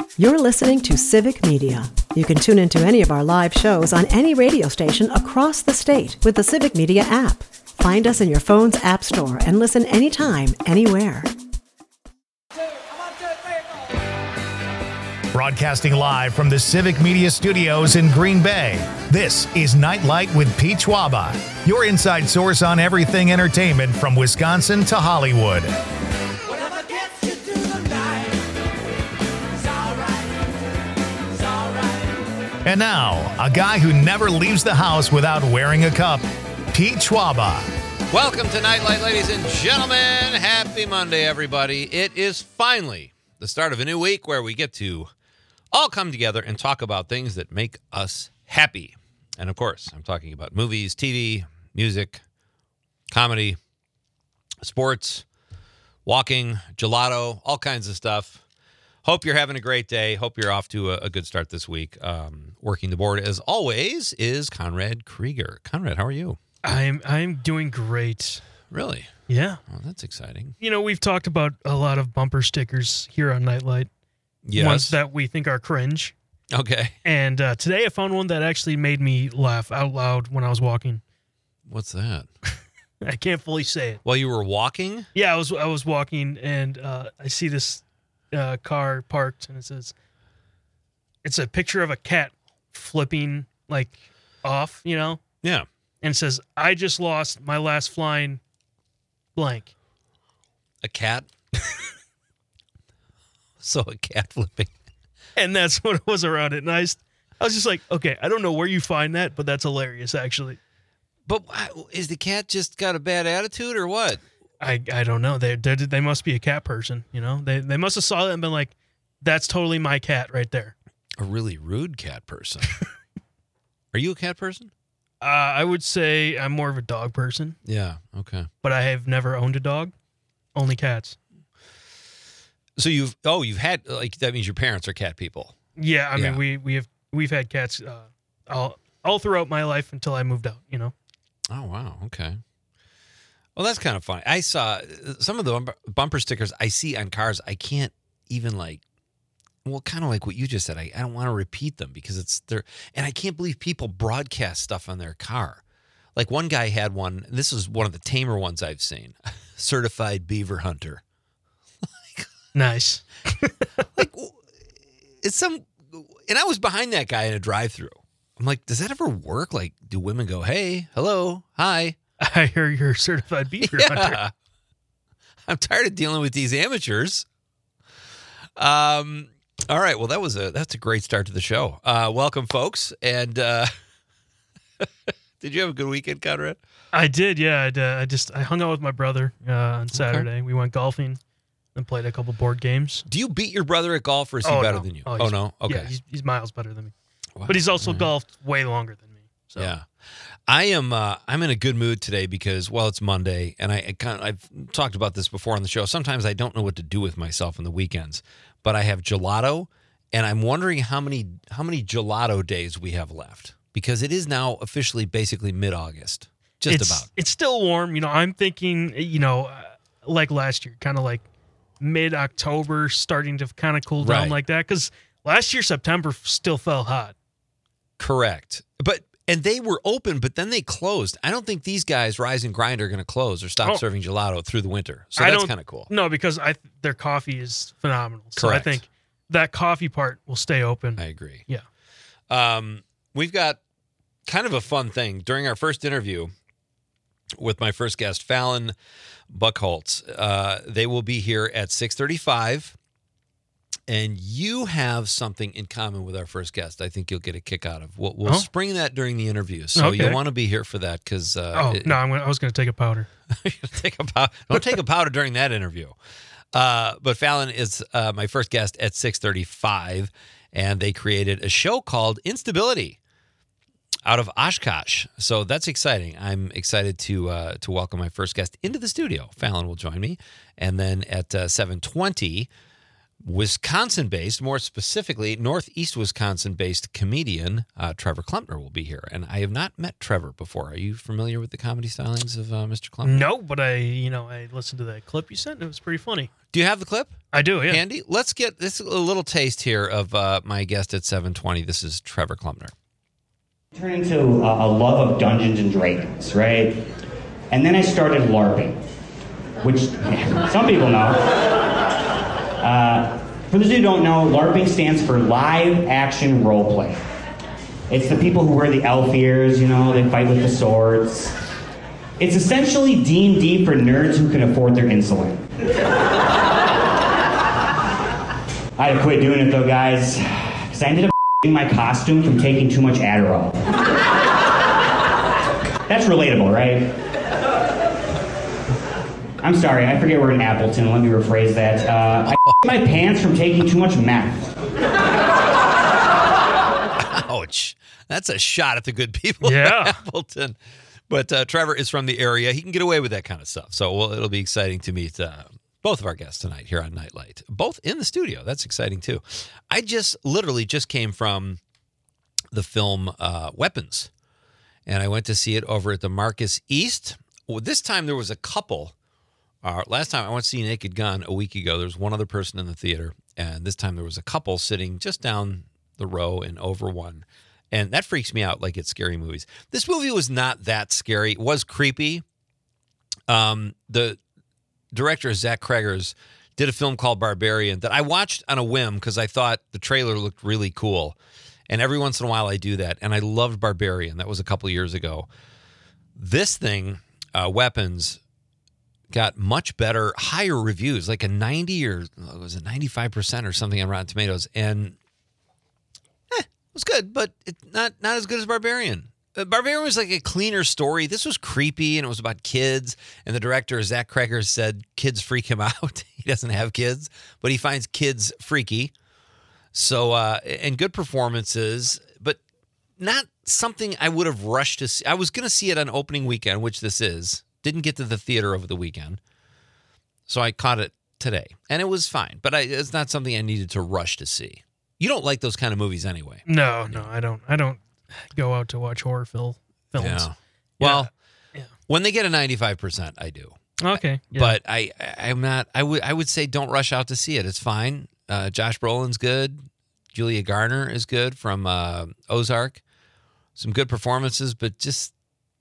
You're listening to Civic Media. You can tune into any of our live shows on any radio station across the state with the Civic Media app. Find us in your phone's app store and listen anytime, anywhere. Broadcasting live from the Civic Media Studios in Green Bay, this is Nightlight with Pete Schwaba, your inside source on everything entertainment from Wisconsin to Hollywood. And now, a guy who never leaves the house without wearing a cup, Pete Schwaba. Welcome to Nightlight, ladies and gentlemen. Happy Monday, everybody. It is finally the start of a new week where we get to all come together and talk about things that make us happy. And of course, I'm talking about movies, TV, music, comedy, sports, walking, gelato, all kinds of stuff. Hope you're having a great day. Hope you're off to a good start this week. Working the board, as always, is Conrad Krieger. Conrad, how are you? I'm doing great. Really? Yeah. Well, that's exciting. You know, we've talked about a lot of bumper stickers here on Nightlight. Yes. Ones that we think are cringe. Okay. And today I found one that actually made me laugh out loud when I was walking. What's that? I can't fully say it. While you were walking? Yeah, I was walking and I see this car parked and it says, it's a picture of a cat flipping like off, you know? Yeah. And it says, I just lost my last flying blank. A cat? So a cat flipping. And that's what it was around it. And I was just like, okay, I don't know where you find that, but that's hilarious, actually. But is the cat just got a bad attitude or what? I don't know. They must be a cat person, you know? They must have saw that and been like, that's totally my cat right there. A really rude cat person. Are you a cat person? I would say I'm more of a dog person. Yeah, okay. But I have never owned a dog. Only cats. So you've had, like, that means your parents are cat people. Yeah, I mean, we've had cats all throughout my life until I moved out, you know? Oh, wow, okay. Well, that's kind of funny. I saw some of the bumper stickers I see on cars. I can't even kind of like what you just said. I don't want to repeat them because it's there. And I can't believe people broadcast stuff on their car. Like one guy had one. This is one of the tamer ones I've seen. Certified beaver hunter. Nice. Like and I was behind that guy in a drive-through. I'm like, does that ever work? Like, do women go, hey, hello, hi? I hear you're a certified beaver hunter. I'm tired of dealing with these amateurs. All right. Well, that's a great start to the show. Welcome, folks. And did you have a good weekend, Conrad? I did. Yeah. I hung out with my brother on Saturday. Okay. We went golfing and played a couple board games. Do you beat your brother at golf, or is he better than you? Oh, no. Okay. Yeah, he's miles better than me. Wow. But he's also golfed way longer than me. So. Yeah. I'm in a good mood today because, well, it's Monday, and I've talked about this before on the show. Sometimes I don't know what to do with myself on the weekends, but I have gelato, and I'm wondering how many gelato days we have left, because it is now officially basically mid-August, about. It's still warm. You know, I'm thinking, like last year, kind of like mid-October, starting to kind of cool down like that, because last year September still felt hot. Correct. And they were open, but then they closed. I don't think these guys, Rise and Grind, are going to close or stop serving gelato through the winter. So that's kind of cool. No, because their coffee is phenomenal. So Correct. I think that coffee part will stay open. I agree. Yeah. We've got kind of a fun thing. During our first interview with my first guest, Fallon Buchholz, they will be here at 6:35. And you have something in common with our first guest. I think you'll get a kick out of. We'll spring that during the interview, so you'll want to be here for that. Because I was going to take a powder. Don't take a powder during that interview. But Fallon is my first guest at 6:35, and they created a show called Instability out of Oshkosh. So that's exciting. I'm excited to welcome my first guest into the studio. Fallon will join me, and then at 7:20. Wisconsin-based, more specifically, Northeast Wisconsin-based comedian Trevor Klempner will be here. And I have not met Trevor before. Are you familiar with the comedy stylings of Mr. Klempner? No, but I listened to that clip you sent, and it was pretty funny. Do you have the clip? I do, yeah. Handy. Let's get this a little taste here of my guest at 720. This is Trevor Klumner. Turned into a love of Dungeons and Dragons, right? And then I started LARPing, which some people know. For those who don't know, LARPing stands for live action roleplay. It's the people who wear the elf ears, they fight with the swords. It's essentially D&D for nerds who can afford their insulin. I had to quit doing it though, guys, because I ended up my costume from taking too much Adderall. That's relatable, right? I'm sorry, I forget we're in Appleton. Let me rephrase that. I my pants from taking too much meth. Ouch. That's a shot at the good people Yeah. of Appleton. But Trevor is from the area. He can get away with that kind of stuff. So it'll be exciting to meet both of our guests tonight here on Nightlight. Both in the studio. That's exciting, too. I literally just came from the film Weapons. And I went to see it over at the Marcus East. Well, this time there was a couple. Last time I went to see Naked Gun a week ago, there was one other person in the theater. And this time there was a couple sitting just down the row in over one. And that freaks me out like it's scary movies. This movie was not that scary. It was creepy. The director, Zach Cregers, did a film called Barbarian that I watched on a whim because I thought the trailer looked really cool. And every once in a while I do that. And I loved Barbarian. That was a couple years ago. This thing, Weapons, got much better, higher reviews, like a 90 or was it 95% or something on Rotten Tomatoes. And it was good, but not as good as Barbarian. Barbarian was like a cleaner story. This was creepy, and it was about kids. And the director, Zach Cregers, said kids freak him out. He doesn't have kids, but he finds kids freaky. So, and good performances, but not something I would have rushed to see. I was going to see it on opening weekend, which this is. Didn't get to the theater over the weekend. So I caught it today, and it was fine. But it's not something I needed to rush to see. You don't like those kind of movies anyway. No, I don't go out to watch horror films. Yeah. Well, when they get a 95%, I do. Okay. Yeah. But I'm not. I would say don't rush out to see it. It's fine. Josh Brolin's good. Julia Garner is good from Ozark. Some good performances, but just,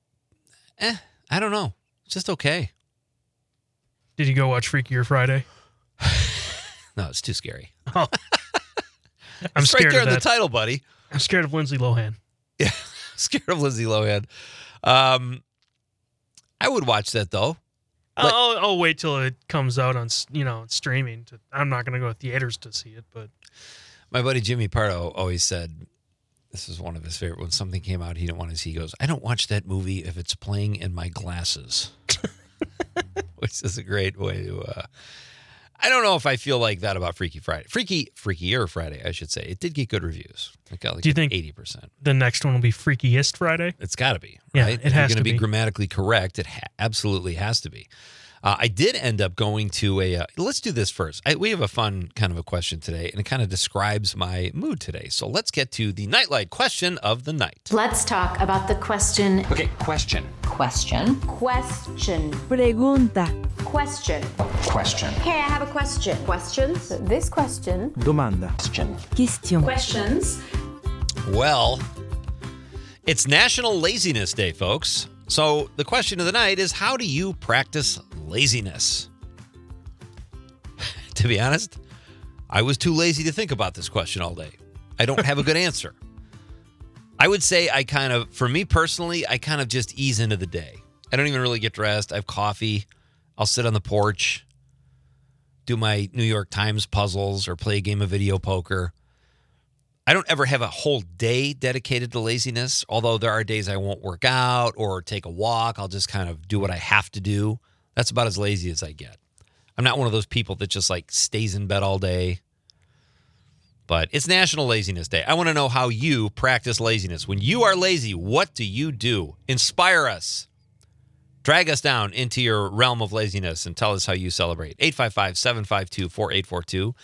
I don't know. Just okay. Did you go watch Freakier Friday? No, it's too scary. Oh. I'm it's scared right there of in that. the title, buddy. I'm scared of Lindsay Lohan. Yeah, scared of Lindsay Lohan. I would watch that though. I'll wait till it comes out on streaming. I'm not going to go to theaters to see it, but my buddy Jimmy Pardo always said this is one of his favorite. When something came out he didn't want to see, he goes, "I don't watch that movie if it's playing in my glasses," which is a great way to. I don't know if I feel like that about Freaky Friday. Freakier Friday, I should say. It did get good reviews. It got like Do you think 80%. The next one will be Freakiest Friday? It's got to be. Yeah, right? it has If you're to going to be. be grammatically correct, it absolutely has to be. I did end up going to let's do this first. We have a fun kind of a question today, and it kind of describes my mood today. So let's get to the Nightlight question of the night. Let's talk about the question. Okay, question. Question. Pregunta. Question. Question. Hey, I have a question. Questions? This question. Domanda. Question. Question. Questions. Well, it's National Laziness Day, folks. So the question of the night is, how do you practice laziness? To be honest, I was too lazy to think about this question all day. I don't have a good answer. I would say for me personally, I kind of just ease into the day. I don't even really get dressed. I have coffee. I'll sit on the porch, do my New York Times puzzles, or play a game of video poker. I don't ever have a whole day dedicated to laziness, although there are days I won't work out or take a walk. I'll just kind of do what I have to do. That's about as lazy as I get. I'm not one of those people that just like stays in bed all day. But it's National Laziness Day. I want to know how you practice laziness. When you are lazy, what do you do? Inspire us. Drag us down into your realm of laziness and tell us how you celebrate. 855-752-4842.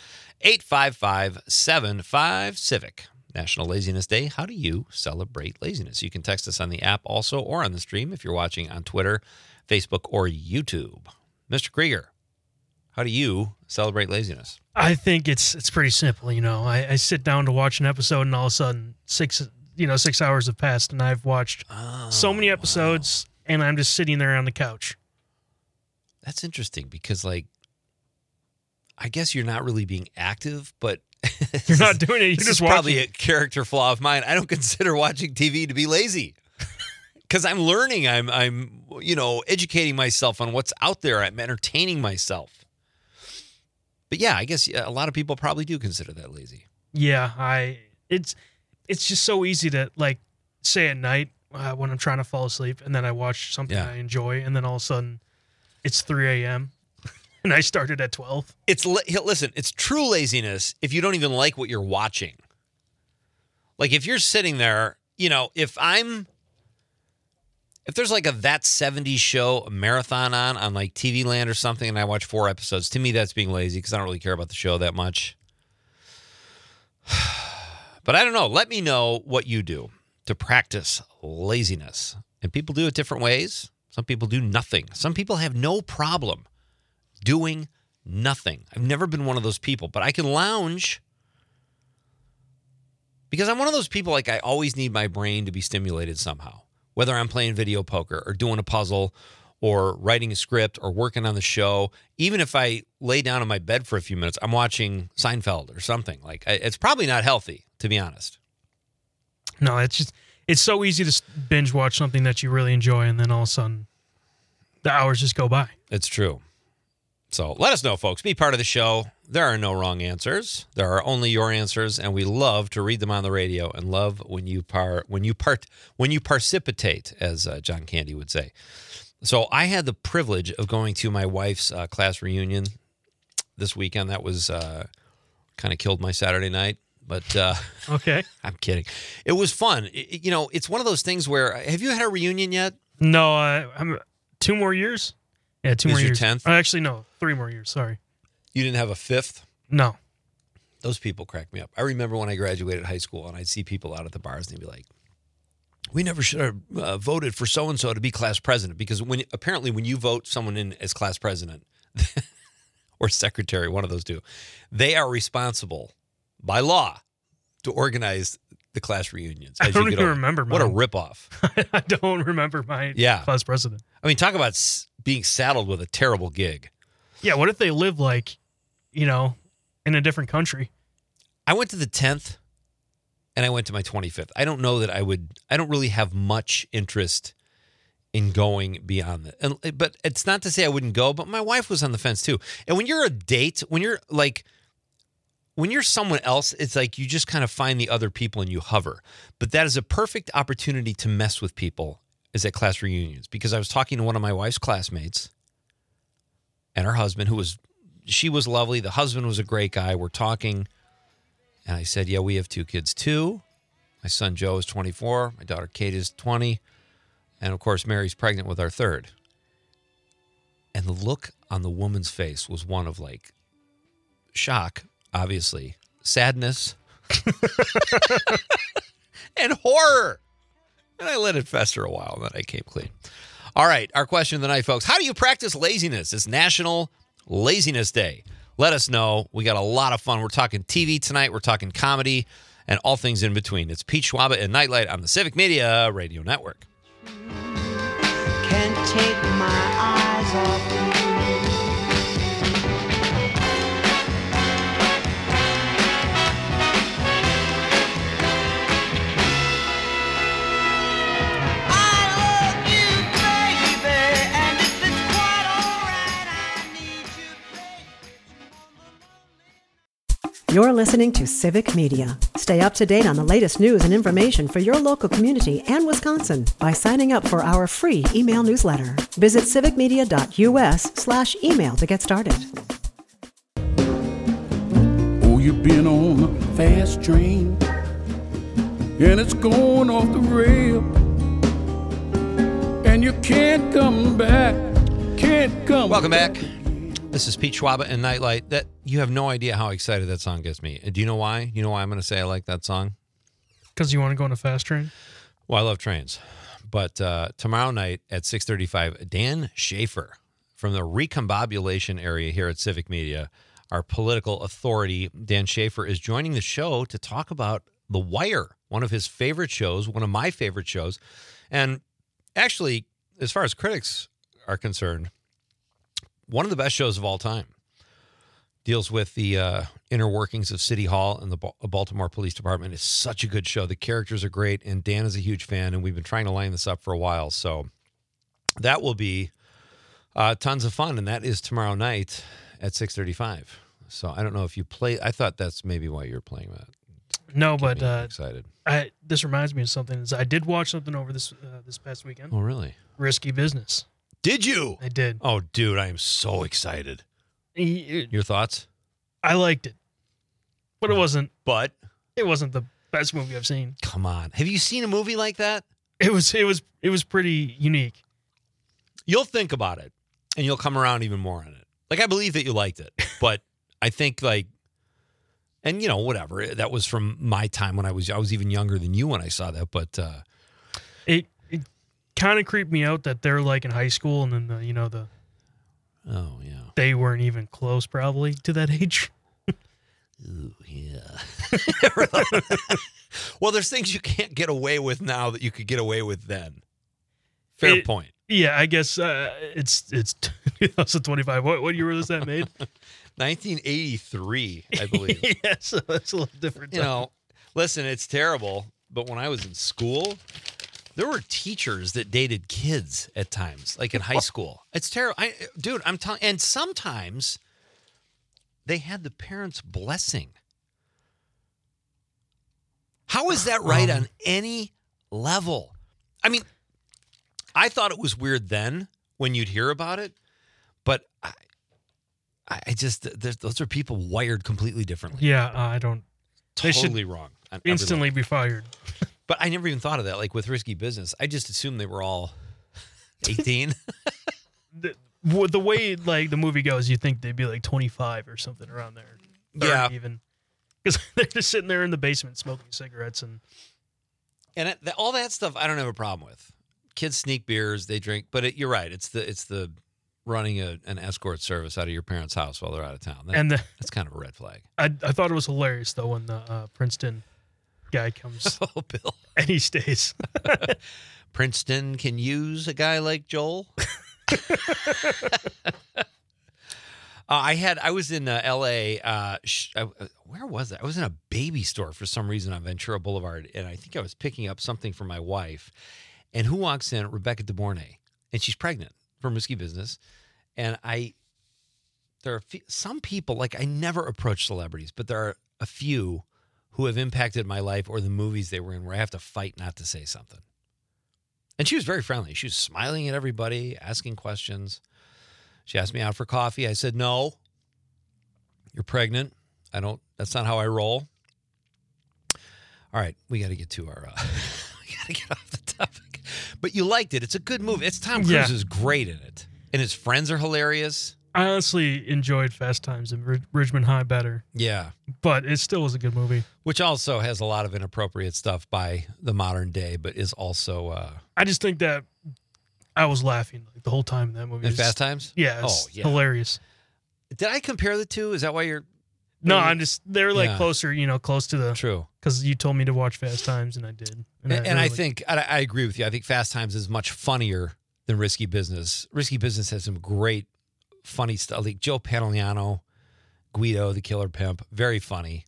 855-75-CIVIC. National Laziness Day. How do you celebrate laziness? You can text us on the app also or on the stream if you're watching on Twitter, Facebook, or YouTube. Mr. Krieger, How do you celebrate laziness? I think it's pretty simple. I sit down to watch an episode, and all of a sudden 6 hours have passed, and I've watched so many episodes, and I'm just sitting there on the couch. That's interesting because, like, I guess you're not really being active, but You're not doing it. You're this just is probably watching. a character flaw of mine. I don't consider watching TV to be lazy because I'm learning. I'm educating myself on what's out there. I'm entertaining myself. But yeah, I guess a lot of people probably do consider that lazy. Yeah, it's just so easy to, like, say at night when I'm trying to fall asleep, and then I watch something I enjoy, and then all of a sudden it's 3 a.m. and I started at 12. Listen, it's true laziness if you don't even like what you're watching. Like, if you're sitting there, if there's like a That 70s Show marathon on like TV Land or something, and I watch 4 episodes, to me that's being lazy because I don't really care about the show that much. But I don't know. Let me know what you do to practice laziness. And people do it different ways. Some people do nothing. Some people have no problem doing nothing. I've never been one of those people, but I can lounge because I'm one of those people, like, I always need my brain to be stimulated somehow, whether I'm playing video poker or doing a puzzle or writing a script or working on the show. Even if I lay down in my bed for a few minutes, I'm watching Seinfeld or something. Like, it's probably not healthy, to be honest. No, it's so easy to binge watch something that you really enjoy, and then all of a sudden the hours just go by. It's true. So let us know, folks. Be part of the show. There are no wrong answers. There are only your answers, and we love to read them on the radio and love when you precipitate, as John Candy would say. So I had the privilege of going to my wife's class reunion this weekend. That was kind of killed my Saturday night, but Okay. I'm kidding. It was fun. It's one of those things where, have you had a reunion yet? No, I'm 2 more years. Yeah, 2 more Is your years. 10th? Actually, no, 3 more years. Sorry. You didn't have a 5th? No. Those people crack me up. I remember when I graduated high school and I'd see people out at the bars and they'd be like, we never should have voted for so-and-so to be class president, because when you vote someone in as class president or secretary, one of those two, they are responsible by law to organize the class reunions. I don't even remember What a mine. ripoff. I don't remember my class president. I mean, talk about being saddled with a terrible gig. Yeah, what if they live like, in a different country? I went to the 10th and I went to my 25th. I don't know that I don't really have much interest in going beyond that. But it's not to say I wouldn't go, but my wife was on the fence too. And when you're a date, when you're someone else, it's like you just kind of find the other people and you hover. But that is a perfect opportunity to mess with people, is at class reunions. Because I was talking to one of my wife's classmates and her husband, she was lovely. The husband was a great guy. We're talking. And I said, yeah, we have 2 kids too. My son Joe is 24. My daughter Kate is 20. And of course, Mary's pregnant with our 3rd. And the look on the woman's face was one of, like, shock, obviously, sadness, and horror. And I let it fester a while, and then I came clean. All right, our question of the night, folks. How do you practice laziness? It's National Laziness Day. Let us know. We got a lot of fun. We're talking TV tonight. We're talking comedy and all things in between. It's Pete Schwaba and Nightlight on the Civic Media Radio Network. Can't take my eyes off you. You're listening to Civic Media. Stay up to date on the latest news and information for your local community and Wisconsin by signing up for our free email newsletter. Visit civicmedia.us/email to get started. Oh, you've been on a fast train and it's going off the rail and you can't come back, Welcome back. This is Pete Schwaba and Nightlight. That you have no idea how excited that song gets me. Do you know why? You know why I'm going to say I like that song? Because you want to go on a fast train? Well, I love trains. But tomorrow night at 6:35, Dan Schaefer from the recombobulation area here at Civic Media, our political authority, Dan Schaefer, is joining the show to talk about The Wire, one of his favorite shows, one of my favorite shows. And actually, as far as critics are concerned, one of the best shows of all time. Deals with the inner workings of City Hall and the Baltimore Police Department. It's such a good show. The characters are great, and Dan is a huge fan, and we've been trying to line this up for a while. So that will be tons of fun, and that is tomorrow night at 6:35. So I don't know if you play. I thought that's maybe why you're playing that. No, but excited. This reminds me of something. I did watch something over this past weekend. Oh, really? Risky Business. Did you? I did. Oh, dude, I am so excited. Your thoughts? I liked it, but it wasn't the best movie I've seen. Come on, have you seen a movie like that? It was pretty unique. You'll think about it, and you'll come around even more on it. Like, I believe that you liked it, but I think and whatever. That was from my time when I was even younger than you when I saw that. But it kind of creeped me out that they're like in high school, and then oh yeah, they weren't even close probably to that age. Ooh, yeah. Well, there's things you can't get away with now that you could get away with then. Fair point. Yeah, I guess it's 2025. What year was that made? 1983, I believe. Yeah, so that's a little different. Listen, it's terrible, but when I was in school, there were teachers that dated kids at times, like in high school. It's terrible. I'm telling you, and sometimes they had the parents' blessing. How is that right on any level? I mean, I thought it was weird then when you'd hear about it, but I just, those are people wired completely differently. Yeah, I don't. Totally wrong. Instantly be fired. But I never even thought of that. Like with Risky Business, I just assumed they were all 18. The way like the movie goes, you think they'd be like 25 or something around there. 30 yeah, even because they're just sitting there in the basement smoking cigarettes and all that stuff. I don't have a problem with. Kids sneak beers, they drink, but you're right. It's the running an escort service out of your parents' house while they're out of town. That's kind of a red flag. I thought it was hilarious though when the Princeton guy comes. Oh, Bill, and he stays. Princeton can use a guy like Joel. I was in L.A. Where was I? I was in a baby store for some reason on Ventura Boulevard, and I think I was picking up something for my wife. And who walks in? Rebecca De Mornay, and she's pregnant from Risky Business. And there are some people, like I never approach celebrities, but there are a few who have impacted my life or the movies they were in where I have to fight not to say something. And she was very friendly. She was smiling at everybody, asking questions. She asked me out for coffee. I said, no, you're pregnant. That's not how I roll. All right, we got to get to our, we got to get off the topic. But you liked it. It's a good movie. Tom Cruise is great in it. And his friends are hilarious. I honestly enjoyed Fast Times and Ridgemont High better. Yeah. But it still was a good movie. Which also has a lot of inappropriate stuff by the modern day, but is also... I just think that I was laughing like the whole time in that movie. In Fast Times? Yeah, it's hilarious. Did I compare the two? Is that why you're... No, they're like closer, close to the... True. Because you told me to watch Fast Times and I did. And I think, I agree with you. I think Fast Times is much funnier than Risky Business. Risky Business has some great funny stuff. Like Joe Pantoliano, Guido, the Killer Pimp, very funny.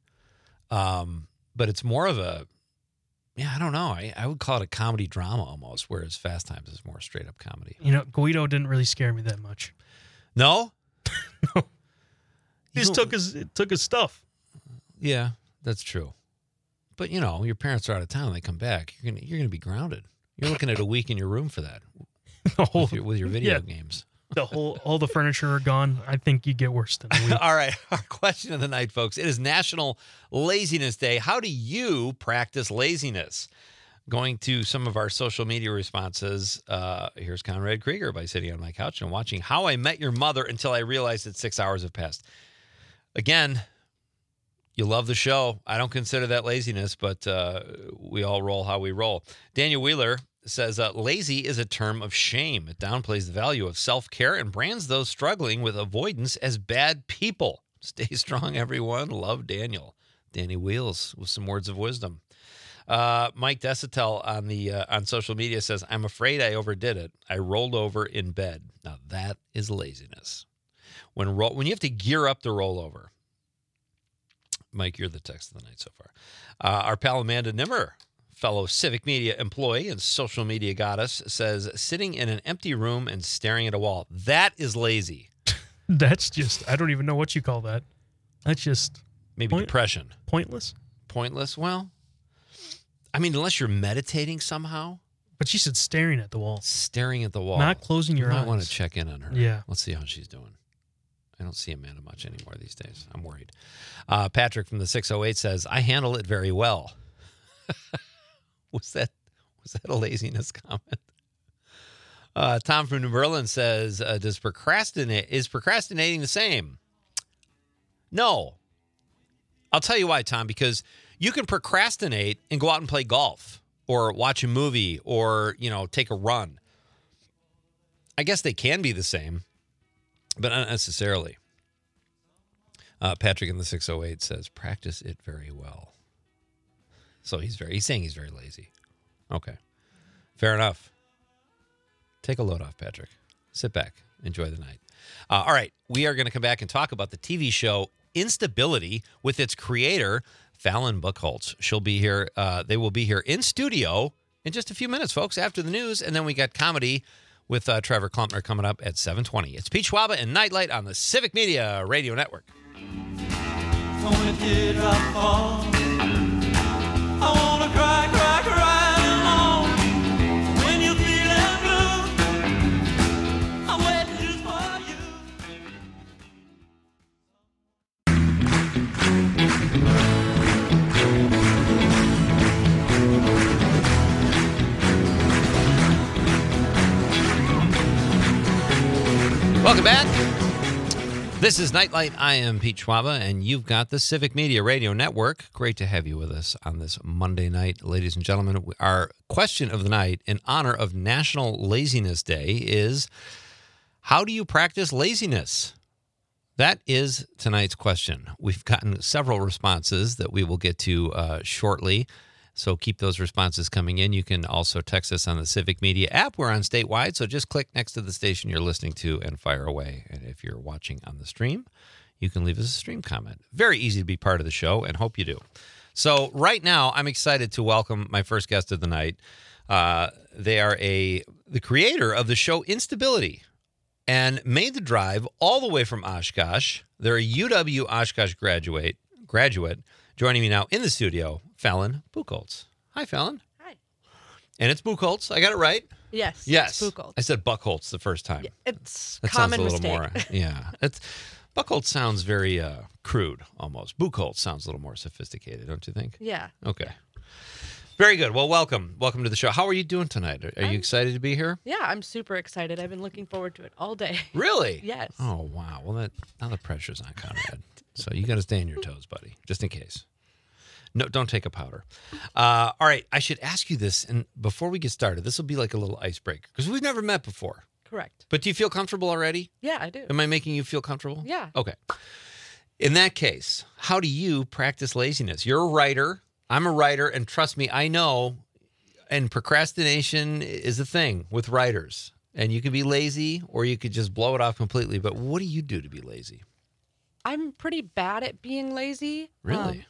But it's more of a, I don't know. I would call it a comedy drama almost, whereas Fast Times is more straight up comedy. Guido didn't really scare me that much. No? No. He just took his stuff. Yeah, that's true. But your parents are out of town. They come back. You're gonna be grounded. You're looking at a week in your room for that. With your video games. All the furniture are gone. I think you get worse than a week. All right. Our question of the night, folks. It is National Laziness Day. How do you practice laziness? Going to some of our social media responses. Here's Conrad Krieger by sitting on my couch and watching How I Met Your Mother until I realized that 6 hours have passed. Again, you love the show. I don't consider that laziness, but we all roll how we roll. Daniel Wheeler says, lazy is a term of shame. It downplays the value of self-care and brands those struggling with avoidance as bad people. Stay strong, everyone. Love, Daniel. Danny Wheels with some words of wisdom. Mike Desitel on social media says, I'm afraid I overdid it. I rolled over in bed. Now, that is laziness. When you have to gear up the rollover. Mike, you're the text of the night so far. Our pal Amanda Nimmer, fellow Civic Media employee and social media goddess, says, sitting in an empty room and staring at a wall. That is lazy. That's just, I don't even know what you call that. That's just... Maybe depression. Pointless? Pointless? Well, I mean, unless you're meditating somehow. But she said staring at the wall. Staring at the wall. Not closing your eyes. I want to check in on her. Yeah. Let's see how she's doing. I don't see Amanda much anymore these days. I'm worried. Patrick from the 608 says, I handle it very well. Was that a laziness comment? Tom from New Berlin says, is procrastinating the same? No. I'll tell you why, Tom, because you can procrastinate and go out and play golf or watch a movie or, take a run. I guess they can be the same, but not necessarily. Patrick in the 608 says, practice it very well. So he's saying he's very lazy. Okay. Fair enough. Take a load off, Patrick. Sit back. Enjoy the night. All right. We are going to come back and talk about the TV show Instability with its creator, Fallon Buchholz. She'll be here. They will be here in studio in just a few minutes, folks, after the news. And then we got comedy with Trevor Klumpner coming up at 7:20. It's Pete Schwaba and Nightlight on the Civic Media Radio Network. When did I fall? I wanna cry, cry, cry alone. When you're feeling blue, I'm waiting just for you. Welcome back. This is Nightlight. I am Pete Schwaba, and you've got the Civic Media Radio Network. Great to have you with us on this Monday night, ladies and gentlemen. Our question of the night, in honor of National Laziness Day, is how do you practice laziness? That is tonight's question. We've gotten several responses that we will get to shortly. So keep those responses coming in. You can also text us on the Civic Media app. We're on statewide, so just click next to the station you're listening to and fire away. And if you're watching on the stream, you can leave us a stream comment. Very easy to be part of the show, and hope you do. So right now, I'm excited to welcome my first guest of the night. They are the creator of the show Instability and made the drive all the way from Oshkosh. They're a UW Oshkosh graduate. Joining me now in the studio, Fallon Buchholz. Hi, Fallon. Hi. And it's Buchholz. I got it right? Yes. Yes. It's Buchholz. I said Buchholz the first time. Yeah, it's that common sounds a little mistake. more. Yeah. Buchholz sounds very crude almost. Buchholz sounds a little more sophisticated, don't you think? Yeah. Okay. Very good. Well, welcome. Welcome to the show. How are you doing tonight? Are you excited to be here? Yeah, I'm super excited. I've been looking forward to it all day. Really? Yes. Oh, wow. Well, now the pressure's on Conrad. So you got to stay on your toes, buddy, just in case. No, don't take a powder. All right. I should ask you this, and before we get started, this will be like a little icebreaker because we've never met before. Correct. But do you feel comfortable already? Yeah, I do. Am I making you feel comfortable? Yeah. Okay. In that case, how do you practice laziness? You're a writer. I'm a writer, and trust me, I know, and procrastination is a thing with writers. And you can be lazy, or you could just blow it off completely. But what do you do to be lazy? I'm pretty bad at being lazy. Really?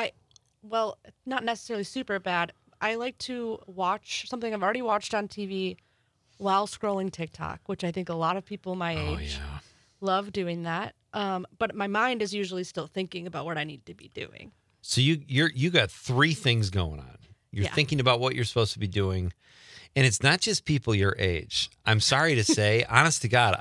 Well, not necessarily super bad. I like to watch something I've already watched on TV while scrolling TikTok, which I think a lot of people my age love doing that. But my mind is usually still thinking about what I need to be doing. So you got three things going on. You're thinking about what you're supposed to be doing. And it's not just people your age. I'm sorry to say, honest to God,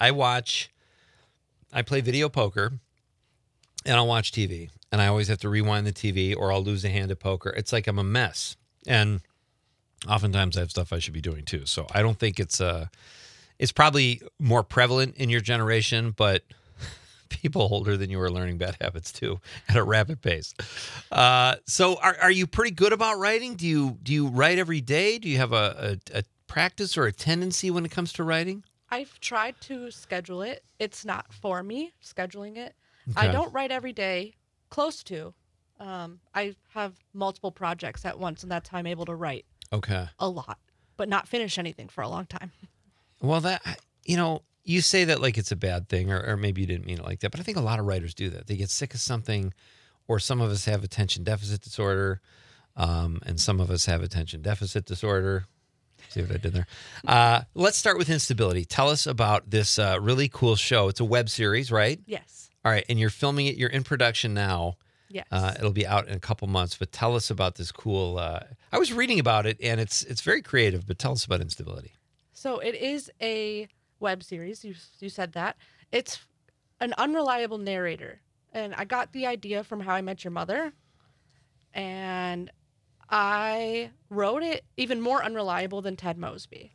I play video poker and I'll watch TV. And I always have to rewind the TV or I'll lose a hand at poker. It's like I'm a mess. And oftentimes I have stuff I should be doing too. So I don't think it's probably more prevalent in your generation, but people older than you are learning bad habits too at a rapid pace. So are you pretty good about writing? Do you write every day? Do you have a practice or a tendency when it comes to writing? I've tried to schedule it. It's not for me, scheduling it. I Okay. don't write every day, close to. I have multiple projects at once, and that's how I'm able to write Okay. a lot, but not finish anything for a long time. Well, you say that like it's a bad thing, or maybe you didn't mean it like that, but I think a lot of writers do that. They get sick of something, or some of us have attention deficit disorder, and some of us have attention deficit disorder. See what I did there? Let's start with instability. Tell us about this really cool show. It's a web series, right? Yes. All right, and you're filming it. You're in production now. Yes. It'll be out in a couple months, but tell us about this cool. I was reading about it, and it's very creative. But tell us about instability. So it is a web series. You said that. It's an unreliable narrator. And I got the idea from How I Met Your Mother. And I wrote it even more unreliable than Ted Mosby.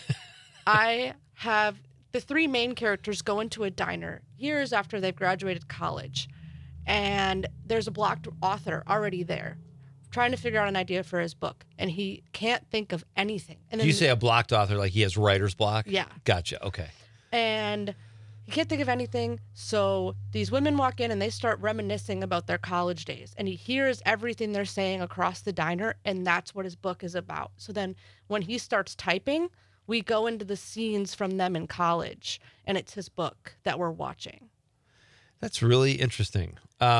I have the three main characters go into a diner years after they've graduated college. And there's a blocked author already there trying to figure out an idea for his book. And he can't think of anything. And Do you say a blocked author like he has writer's block? Yeah. Gotcha. Okay. And he can't think of anything. So these women walk in and they start reminiscing about their college days. And he hears everything they're saying across the diner. And that's what his book is about. So then when he starts typing, we go into the scenes from them in college. And it's his book that we're watching. That's really interesting.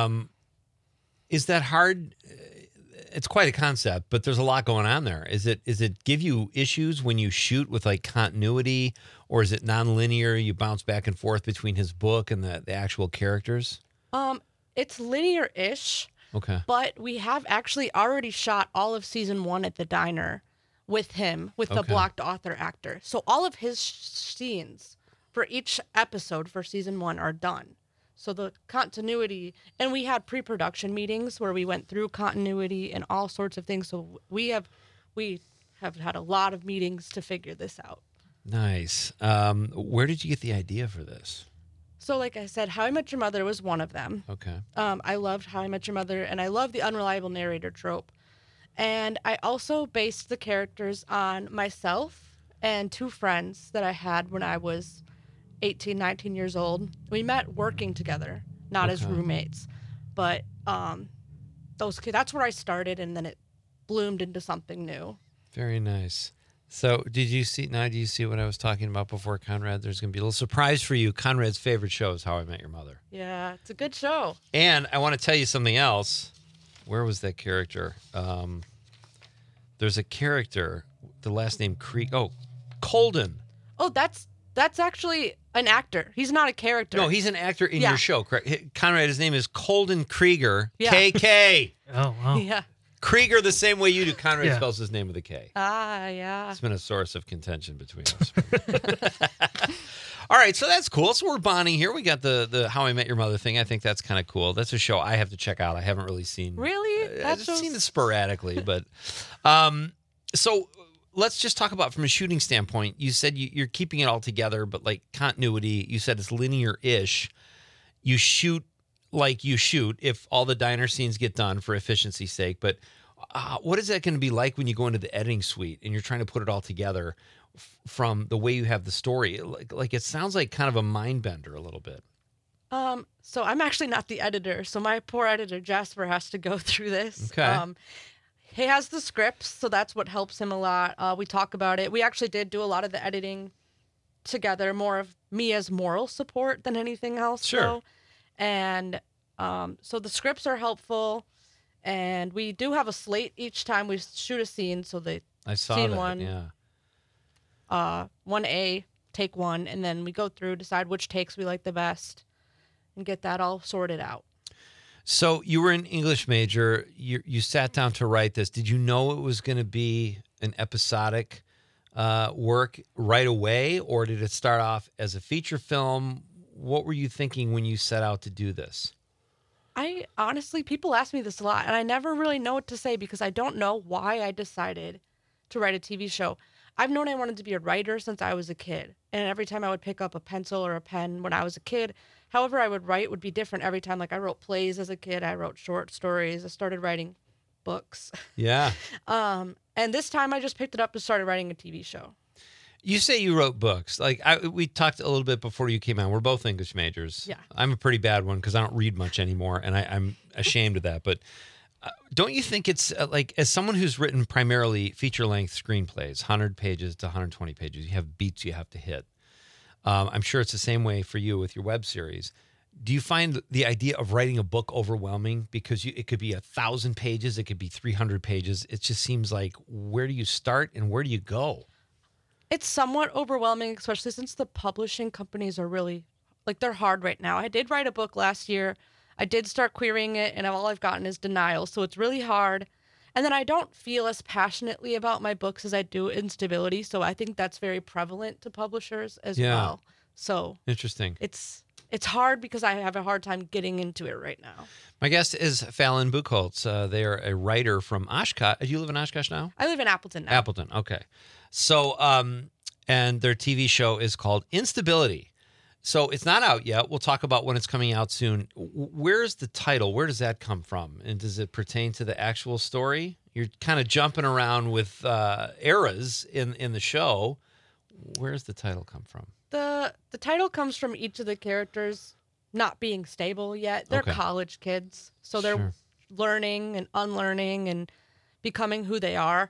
Is that hard? It's quite a concept, but there's a lot going on there. Is it give you issues when you shoot with like continuity, or is it nonlinear? You bounce back and forth between his book and the actual characters? It's linear-ish. Okay. But we have actually already shot all of season 1 at the diner with him, with the Okay. blocked author actor. So all of his scenes for each episode for season 1 are done. So the continuity, and we had pre-production meetings where we went through continuity and all sorts of things. So we have had a lot of meetings to figure this out. Nice. Where did you get the idea for this? So like I said, How I Met Your Mother was one of them. Okay. I loved How I Met Your Mother, and I love the unreliable narrator trope. And I also based the characters on myself and two friends that I had when I was 18, 19 years old. We met working together, not as Okay. roommates. But those kids, that's where I started, and then it bloomed into something new. Very nice. So do you see what I was talking about before, Conrad? There's going to be a little surprise for you. Conrad's favorite show is How I Met Your Mother. Yeah, it's a good show. And I want to tell you something else. Where was that character? There's a character, the last name Creek. Oh, Colden. Oh, that's actually an actor. He's not a character. No, he's an actor in Yeah. your show, correct? Conrad, his name is Colden Krieger. Yeah. KK. Oh, wow. Yeah. Krieger the same way you do. Conrad Yeah. spells his name with a K. Yeah. It's been a source of contention between us. All right, so that's cool. So we're bonding here. We got the How I Met Your Mother thing. I think that's kind of cool. That's a show I have to check out. I haven't really seen. Really? I've just seen it sporadically, but so let's just talk about from a shooting standpoint. You said you're keeping it all together, but like continuity, you said it's linear-ish. You shoot like you shoot if all the diner scenes get done for efficiency's sake, but what is that going to be like when you go into the editing suite and you're trying to put it all together from the way you have the story? Like it sounds like kind of a mind bender a little bit. So I'm actually not the editor. So my poor editor Jasper has to go through this. Okay. He has the scripts, so that's what helps him a lot. We talk about it. We actually did do a lot of the editing together, more of me as moral support than anything else. Sure. Though. And so the scripts are helpful, and we do have a slate each time we shoot a scene. So I saw scene that. 1, Yeah. 1A, take 1, and then we go through, decide which takes we like the best, and get that all sorted out. So you were an English major. You sat down to write this. Did you know it was going to be an episodic work right away, or did it start off as a feature film? What were you thinking when you set out to do this? I honestly, people ask me this a lot, and I never really know what to say because I don't know why I decided to write a TV show. I've known I wanted to be a writer since I was a kid, and every time I would pick up a pencil or a pen when I was a kid, however I would write would be different every time. Like I wrote plays as a kid, I wrote short stories, I started writing books. Yeah. And this time I just picked it up and started writing a TV show. You say you wrote books. Like we talked a little bit before you came on. We're both English majors. Yeah. I'm a pretty bad one because I don't read much anymore, and I'm ashamed of that. But don't you think it's like, as someone who's written primarily feature-length screenplays, 100 pages to 120 pages, you have beats you have to hit. I'm sure it's the same way for you with your web series. Do you find the idea of writing a book overwhelming? Because it could be 1,000 pages, it could be 300 pages. It just seems like, where do you start and where do you go? It's somewhat overwhelming, especially since the publishing companies are really, like, they're hard right now. I did write a book last year. I did start querying it, and all I've gotten is denial. So it's really hard. And then I don't feel as passionately about my books as I do Instability. So I think that's very prevalent to publishers as well. So interesting. It's hard because I have a hard time getting into it right now. My guest is Fallon Buchholz. They are a writer from Oshkosh. Do you live in Oshkosh now? I live in Appleton now. Appleton, okay. So, and their TV show is called Instability. So it's not out yet. We'll talk about when it's coming out soon. Where's the title? Where does that come from? And does it pertain to the actual story? You're kind of jumping around with eras in the show. Where's the title come from? The title comes from each of the characters not being stable yet. They're college kids, so they're learning and unlearning and becoming who they are.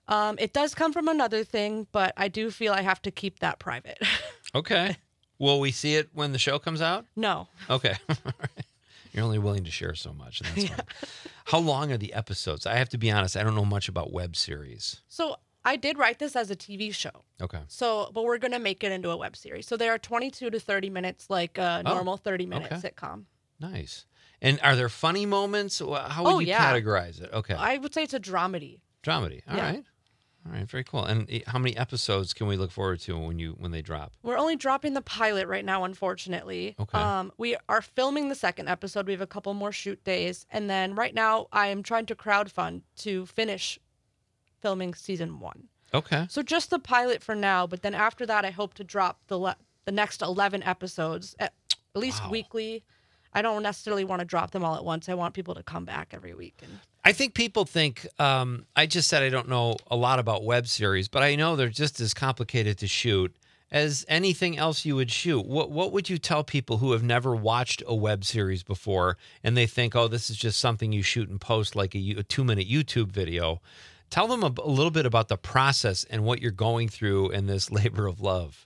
It does come from another thing, but I do feel I have to keep that private. Okay. Will we see it when the show comes out? No. Okay. You're only willing to share so much. And that's fine. How long are the episodes? I have to be honest, I don't know much about web series. So I did write this as a TV show. Okay. So, but we're going to make it into a web series. So they are 22 to 30 minutes, like a normal 30-minute sitcom. Nice. And are there funny moments? How would you categorize it? Okay. I would say it's a dramedy. Dramedy. All right. All right. Very cool. And how many episodes can we look forward to when they drop? We're only dropping the pilot right now, unfortunately. Okay. We are filming the second episode. We have a couple more shoot days. And then right now I am trying to crowdfund to finish filming season 1. Okay. So just the pilot for now, but then after that, I hope to drop the next 11 episodes at least weekly. I don't necessarily want to drop them all at once. I want people to come back every week. And I think people think, I just said I don't know a lot about web series, but I know they're just as complicated to shoot as anything else you would shoot. What would you tell people who have never watched a web series before and they think, oh, this is just something you shoot and post like a 2-minute YouTube video? Tell them a little bit about the process and what you're going through in this labor of love.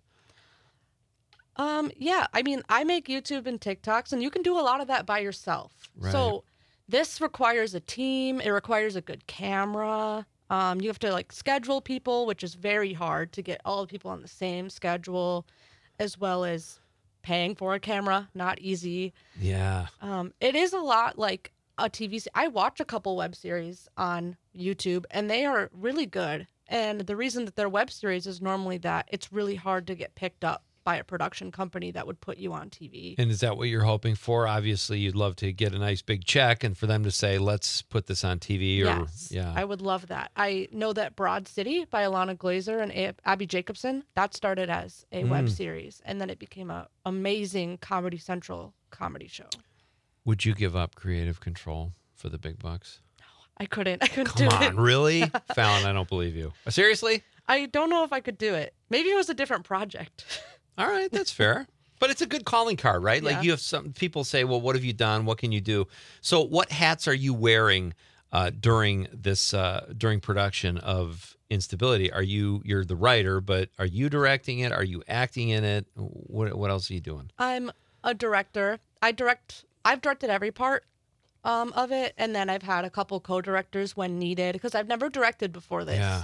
Yeah, I mean, I make YouTube and TikToks, and you can do a lot of that by yourself. Right. So this requires a team. It requires a good camera. You have to schedule people, which is very hard to get all the people on the same schedule, as well as paying for a camera. Not easy. Yeah. It is a lot like a TV. I watch a couple web series on YouTube, and they are really good. And the reason that they're web series is normally that it's really hard to get picked up by a production company that would put you on TV. And is that what you're hoping for? Obviously, you'd love to get a nice big check and for them to say, let's put this on TV. Yes, I would love that. I know that Broad City by Alana Glazer and Abby Jacobson, that started as a web series, and then it became an amazing Comedy Central comedy show. Would you give up creative control for the big bucks? No, I couldn't do it. Come on, really? Fallon, I don't believe you. Seriously? I don't know if I could do it. Maybe it was a different project. All right, that's fair. But it's a good calling card, right? Yeah. Like you have some people say, well, what have you done? What can you do? So what hats are you wearing during production of Instability? You're the writer, but are you directing it? Are you acting in it? What else are you doing? I'm a director. I've directed every part of it, and then I've had a couple co-directors when needed because I've never directed before this. Yeah.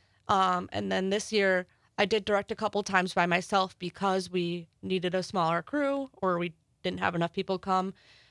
And then this year I did direct a couple times by myself because we needed a smaller crew or we didn't have enough people come.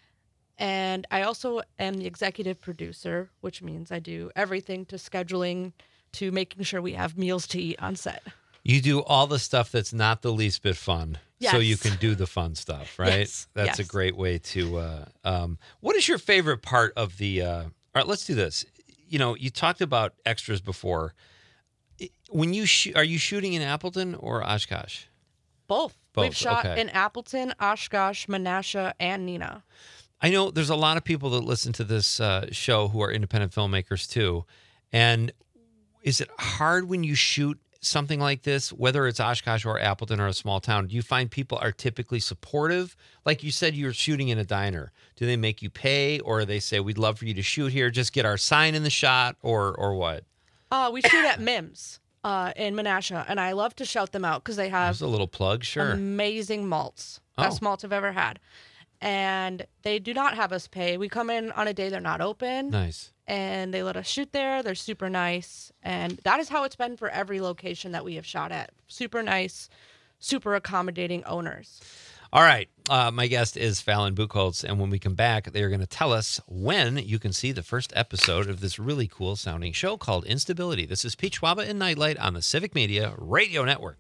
And I also am the executive producer, which means I do everything to scheduling to making sure we have meals to eat on set. You do all the stuff that's not the least bit fun, so you can do the fun stuff, right? Yes. That's a great way to. What is your favorite part of the? All right, let's do this. You talked about extras before. When you are you shooting in Appleton or Oshkosh? Both. We've shot okay. in Appleton, Oshkosh, Menasha, and Neenah. I know there's a lot of people that listen to this show who are independent filmmakers too. And is it hard when you shoot something like this, whether it's Oshkosh or Appleton or a small town, do you find people are typically supportive? Like you said, you're shooting in a diner. Do they make you pay, or they say, we'd love for you to shoot here, just get our sign in the shot, or what? We shoot at Mims in Menasha, and I love to shout them out because they have Just a little plug, sure. amazing malts. Best malts I've ever had. And they do not have us pay. We come in on a day they're not open. Nice. And they let us shoot there. They're super nice. And that is how it's been for every location that we have shot at. Super nice, super accommodating owners. All right. My guest is Fallon Buchholz, and when we come back, they're going to tell us when you can see the first episode of this really cool sounding show called Instability. This is Pete Schwaba and Nightlight on the Civic Media Radio Network.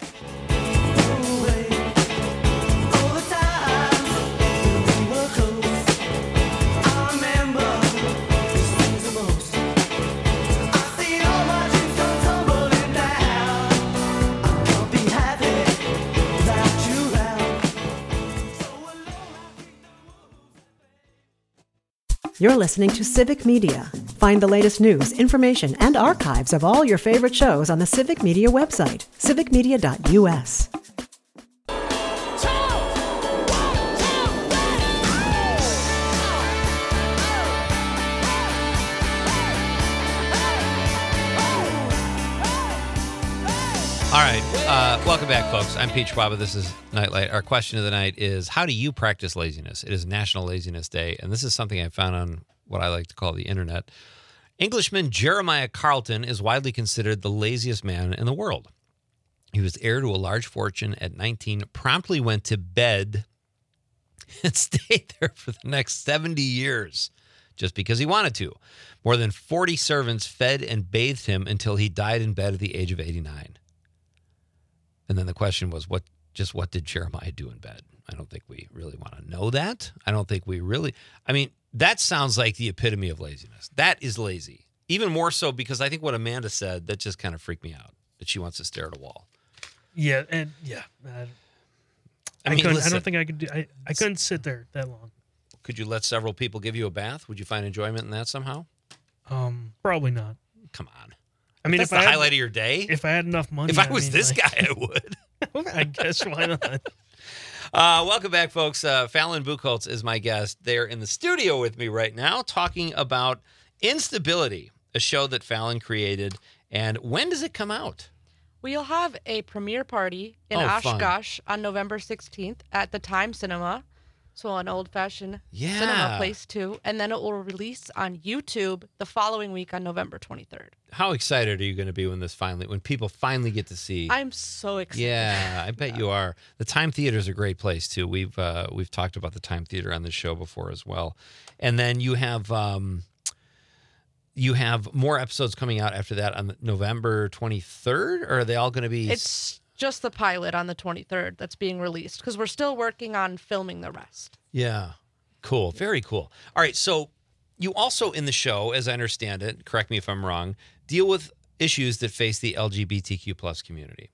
You're listening to Civic Media. Find the latest news, information, and archives of all your favorite shows on the Civic Media website, civicmedia.us. All right. Welcome back, folks. I'm Pete Schwaba. This is Nightlight. Our question of the night is, how do you practice laziness? It is National Laziness Day, and this is something I found on what I like to call the internet. Englishman Jeremiah Carlton is widely considered the laziest man in the world. He was heir to a large fortune at 19, promptly went to bed, and stayed there for the next 70 years just because he wanted to. More than 40 servants fed and bathed him until he died in bed at the age of 89. And then the question was, what did Jeremiah do in bed? I don't think we really want to know that. That sounds like the epitome of laziness. That is lazy. Even more so because I think what Amanda said, that just kind of freaked me out, that she wants to stare at a wall. Yeah, and I don't think I could do. I couldn't sit there that long. Could you let several people give you a bath? Would you find enjoyment in that somehow? Probably not. Come on. I mean, that's the highlight of your day. If I had enough money, if I was this guy, I would. I guess why not? Welcome back, folks. Fallon Buchholz is my guest. They're in the studio with me right now talking about Instability, a show that Fallon created. And when does it come out? We'll have a premiere party in Oshkosh on November 16th at the Time Cinema. So an old-fashioned cinema place, too. And then it will release on YouTube the following week on November 23rd. How excited are you going to be when people finally get to see? I'm so excited. Yeah, I bet you are. The Time Theater is a great place, too. We've talked about the Time Theater on this show before as well. And then you have more episodes coming out after that on November 23rd? Or are they all going to be... It's just the pilot on the 23rd that's being released because we're still working on filming the rest. Yeah. Cool. Very cool. All right. So you also in the show, as I understand it, correct me if I'm wrong, deal with issues that face the LGBTQ plus community.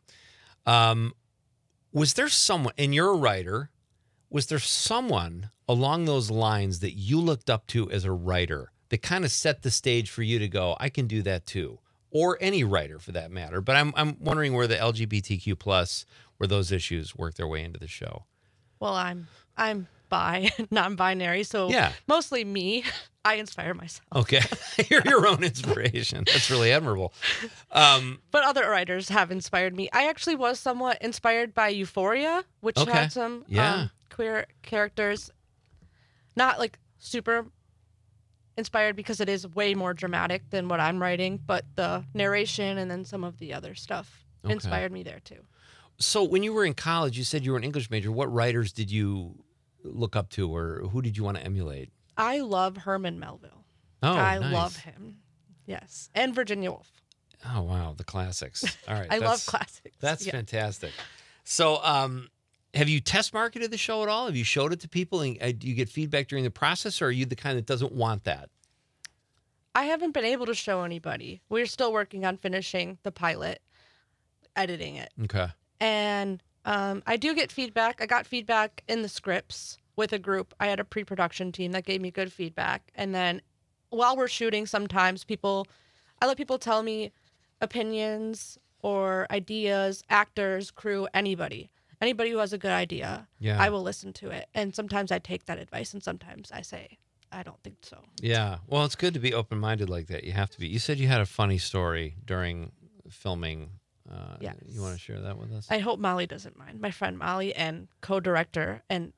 Was there someone, and you're a writer, was there someone along those lines that you looked up to as a writer that kind of set the stage for you to go, I can do that too? Or any writer for that matter. But I'm wondering where the LGBTQ plus, where those issues work their way into the show. Well, I'm bi, non-binary, so mostly me. I inspire myself. Okay. You're your own inspiration. That's really admirable. But other writers have inspired me. I actually was somewhat inspired by Euphoria, which had some queer characters. Not like super inspired because it is way more dramatic than what I'm writing, but the narration and then some of the other stuff inspired me there too. So when you were in college, you said you were an English major. What writers did you look up to, or who did you want to emulate? I love Herman Melville. Oh, I nice. love him. Yes. And Virginia Woolf. Oh, wow. The classics. All right. I love classics. That's fantastic. So, have you test marketed the show at all? Have you showed it to people and do you get feedback during the process, or are you the kind that doesn't want that? I haven't been able to show anybody. We're still working on finishing the pilot, editing it. Okay. And I do get feedback. I got feedback in the scripts with a group. I had a pre-production team that gave me good feedback. And then while we're shooting, sometimes I let people tell me opinions or ideas, actors, crew, anybody who has a good idea, I will listen to it. And sometimes I take that advice, and sometimes I say, I don't think so. Yeah. Well, it's good to be open-minded like that. You have to be. You said you had a funny story during filming. Yes. You want to share that with us? I hope Molly doesn't mind. My friend Molly, and co-director, and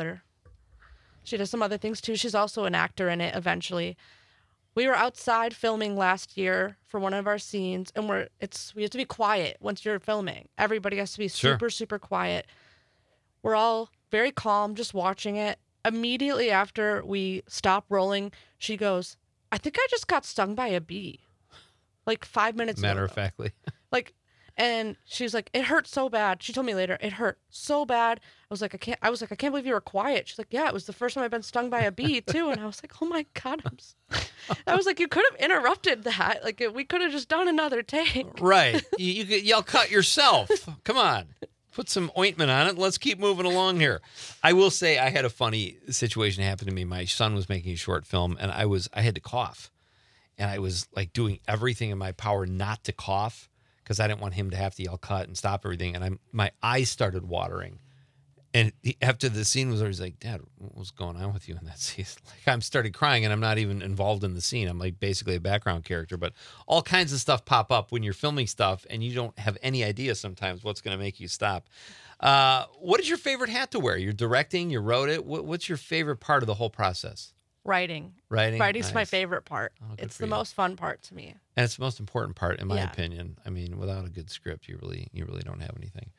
she does some other things too. She's also an actor in it eventually. We were outside filming last year for one of our scenes, and we have to be quiet once you're filming. Everybody has to be super, super quiet. We're all very calm, just watching it. Immediately after we stop rolling, she goes, I think I just got stung by a bee. Like 5 minutes ago. Matter-of-factly. And she's like, it hurt so bad. She told me later, it hurt so bad. I was like, I can't believe you were quiet. She's like, yeah, it was the first time I've been stung by a bee too. And I was like, oh my God. I was like, you could have interrupted that. Like, we could have just done another take. Right. You'll cut yourself. Come on. Put some ointment on it. Let's keep moving along here. I will say I had a funny situation happen to me. My son was making a short film, and I had to cough. And I was like doing everything in my power not to cough, because I didn't want him to have to yell cut and stop everything. And my eyes started watering. And after the scene was over, he's like, Dad, what was going on with you in that scene? Like, I'm started crying, and I'm not even involved in the scene. I'm like basically a background character. But all kinds of stuff pop up when you're filming stuff, and you don't have any idea sometimes what's going to make you stop. What is your favorite hat to wear? You're directing, you wrote it. What's your favorite part of the whole process? Writing. Writing's nice. My favorite part. It's the most fun part to me. And it's the most important part, in my opinion. I mean, without a good script, you really don't have anything.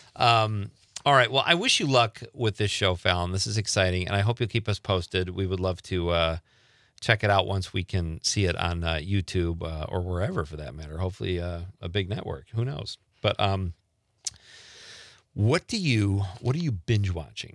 All right. Well, I wish you luck with this show, Fallon. This is exciting, and I hope you'll keep us posted. We would love to check it out once we can see it on YouTube or wherever, for that matter. Hopefully, a big network. Who knows? But what are you binge watching?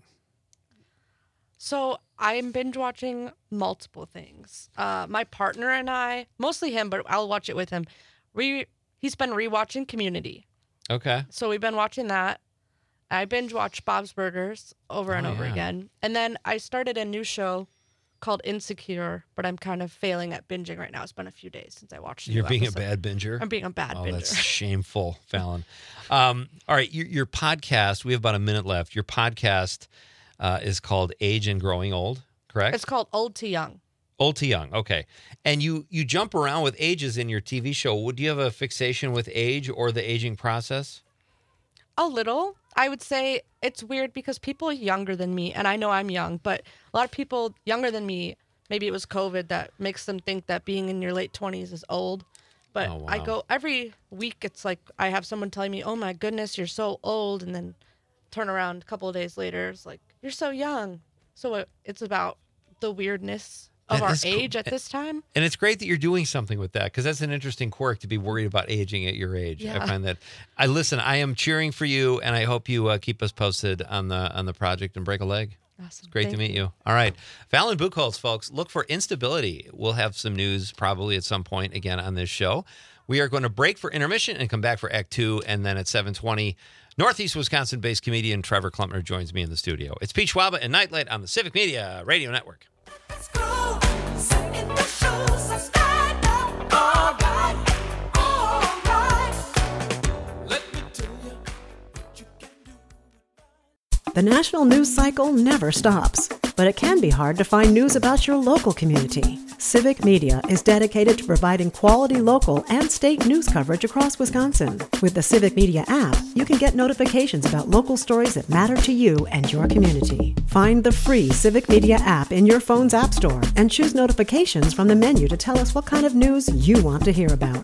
So I'm binge watching multiple things. My partner and I, mostly him, but I'll watch it with him. He's been rewatching Community. Okay. So we've been watching that. I binge watch Bob's Burgers over and over again. And then I started a new show called Insecure, but I'm kind of failing at binging right now. It's been a few days since I watched it. You're being a bad binger? I'm being a bad binger. That's shameful, Fallon. All right, your podcast, we have about a minute left. Your podcast is called Age and Growing Old, correct? It's called Old to Young. Old to Young, okay. And you jump around with ages in your TV show. Do you have a fixation with age or the aging process? A little. I would say it's weird because people younger than me, and I know I'm young, but a lot of people younger than me, maybe it was COVID that makes them think that being in your late 20s is old. But I go every week, it's like I have someone telling me, oh my goodness, you're so old. And then turn around a couple of days later, it's like, you're so young. So it's about the weirdness of our age at this time. And it's great that you're doing something with that, because that's an interesting quirk, to be worried about aging at your age. Yeah. I find that. I am cheering for you, and I hope you keep us posted on the project and break a leg. Awesome. It's great to meet you. All right. Fallon Buchholz, folks, look for Instability. We'll have some news probably at some point again on this show. We are going to break for intermission and come back for Act 2, and then at 7:20, Northeast Wisconsin-based comedian Trevor Klumpner joins me in the studio. It's Pete Schwaba and Nightlight on the Civic Media Radio Network. Let's go. Sit in the shoes and stand up. All right. All right. Let me tell you what you can do. The national news cycle never stops, but it can be hard to find news about your local community. Civic Media is dedicated to providing quality local and state news coverage across Wisconsin. With the Civic Media app, you can get notifications about local stories that matter to you and your community. Find the free Civic Media app in your phone's app store and choose notifications from the menu to tell us what kind of news you want to hear about.